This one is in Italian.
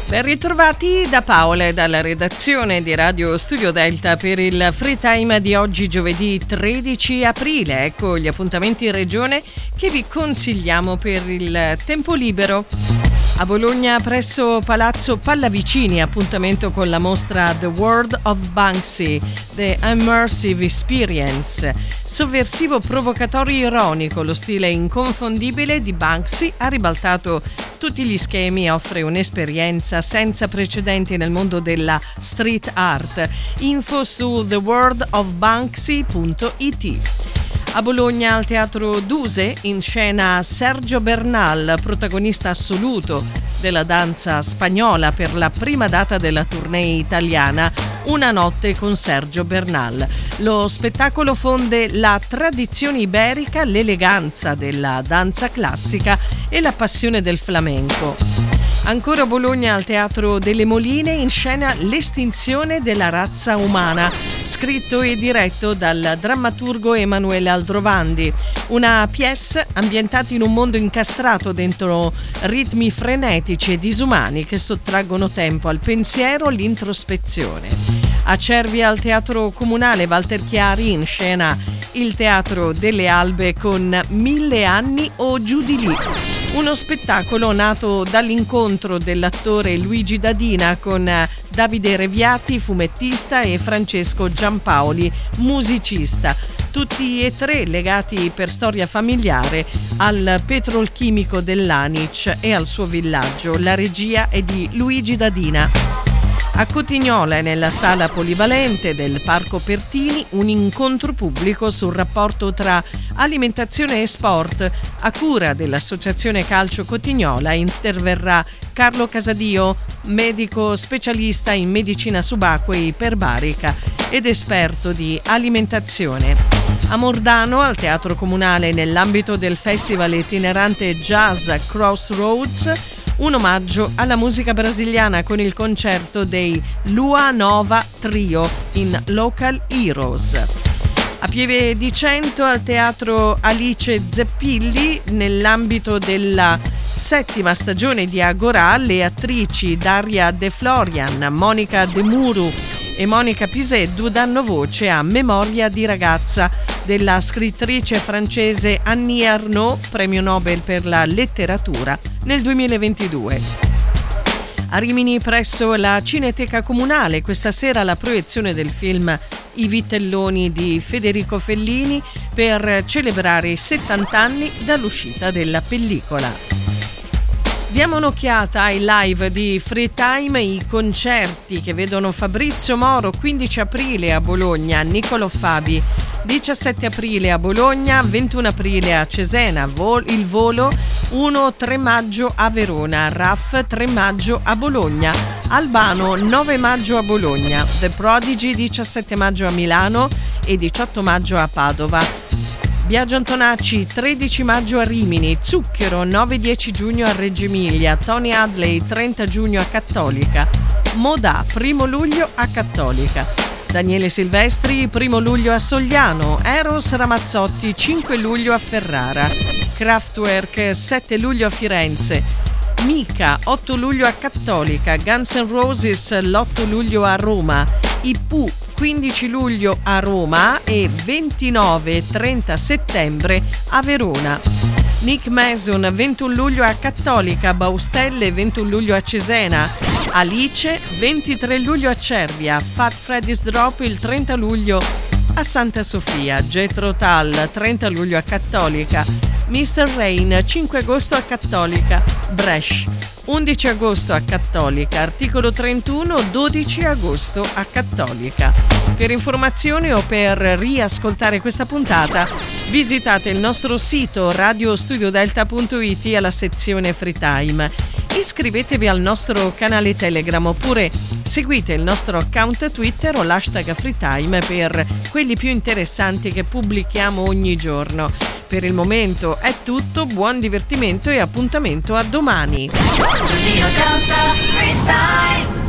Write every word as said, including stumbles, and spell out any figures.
Ben ritrovati da Paola e dalla redazione di Radio Studio Delta per il Free Time di oggi, giovedì tredici aprile. Ecco gli appuntamenti in regione che vi consigliamo per il tempo libero. A Bologna, presso Palazzo Pallavicini, appuntamento con la mostra The World of Banksy, The Immersive Experience. Sovversivo, provocatorio, ironico, lo stile inconfondibile di Banksy ha ribaltato tutti gli schemi e offre un'esperienza senza precedenti nel mondo della street art. Info su the world of banksy punto it. A Bologna, al Teatro Duse, in scena Sergio Bernal, protagonista assoluto della danza spagnola per la prima data della tournée italiana, Una notte con Sergio Bernal. Lo spettacolo fonde la tradizione iberica, l'eleganza della danza classica e la passione del flamenco. Ancora a Bologna, al Teatro delle Moline, in scena L'estinzione della razza umana, scritto e diretto dal drammaturgo Emanuele Aldrovandi. Una pièce ambientata in un mondo incastrato dentro ritmi frenetici e disumani che sottraggono tempo al pensiero, all'introspezione. A Cervia, al Teatro Comunale Walter Chiari, in scena Il Teatro delle Albe con Mille anni o giù di lì. Uno spettacolo nato dall'incontro dell'attore Luigi Dadina con Davide Reviati, fumettista, e Francesco Giampaoli, musicista. Tutti e tre legati per storia familiare al petrolchimico dell'Anic e al suo villaggio. La regia è di Luigi Dadina. A Cotignola e nella sala polivalente del Parco Pertini un incontro pubblico sul rapporto tra alimentazione e sport. A cura dell'Associazione Calcio Cotignola interverrà Carlo Casadio, medico specialista in medicina subacquea e iperbarica ed esperto di alimentazione. A Mordano, al Teatro Comunale, nell'ambito del festival itinerante Jazz Crossroads, un omaggio alla musica brasiliana con il concerto dei Lua Nova Trio in Local Heroes. A Pieve di Cento, al Teatro Alice Zeppilli, nell'ambito della settima stagione di Agorà, le attrici Daria De Florian, Monica De Muru e Monica Piseddu danno voce a Memoria di ragazza della scrittrice francese Annie Ernaux, premio Nobel per la letteratura nel duemilaventidue. A Rimini, presso la Cineteca Comunale, questa sera la proiezione del film I Vitelloni di Federico Fellini per celebrare i settanta anni dall'uscita della pellicola. Diamo un'occhiata ai live di Free Time, i concerti che vedono Fabrizio Moro quindici aprile a Bologna, Niccolò Fabi diciassette aprile a Bologna, ventuno aprile a Cesena, Vol- il volo primo tre maggio a Verona, Raff tre maggio a Bologna, Albano nove maggio a Bologna, The Prodigy diciassette maggio a Milano e diciotto maggio a Padova. Biagio Antonacci tredici maggio a Rimini, Zucchero nove dieci giugno a Reggio Emilia, Tony Hadley trenta giugno a Cattolica, Modà primo luglio a Cattolica, Daniele Silvestri primo luglio a Sogliano, Eros Ramazzotti cinque luglio a Ferrara, Kraftwerk sette luglio a Firenze, Mica otto luglio a Cattolica, Guns N' Roses l'otto luglio a Roma, I Pooh quindici luglio a Roma e ventinove e trenta settembre a Verona. Nick Mason ventuno luglio a Cattolica, Baustelle ventuno luglio a Cesena, Alice ventitré luglio a Cervia, Fat Freddy's Drop il trenta luglio a Santa Sofia, Jethro Tull trenta luglio a Cattolica, mister Rain cinque agosto a Cattolica, Brescia undici agosto a Cattolica, Articolo trentuno dodici agosto a Cattolica. Per informazioni o per riascoltare questa puntata visitate il nostro sito radio studio delta punto it alla sezione Free Time. Iscrivetevi al nostro canale Telegram oppure seguite il nostro account Twitter o l'hashtag FreeTime per quelli più interessanti che pubblichiamo ogni giorno. Per il momento è tutto, buon divertimento e appuntamento a domani. Studio Delta Free Time.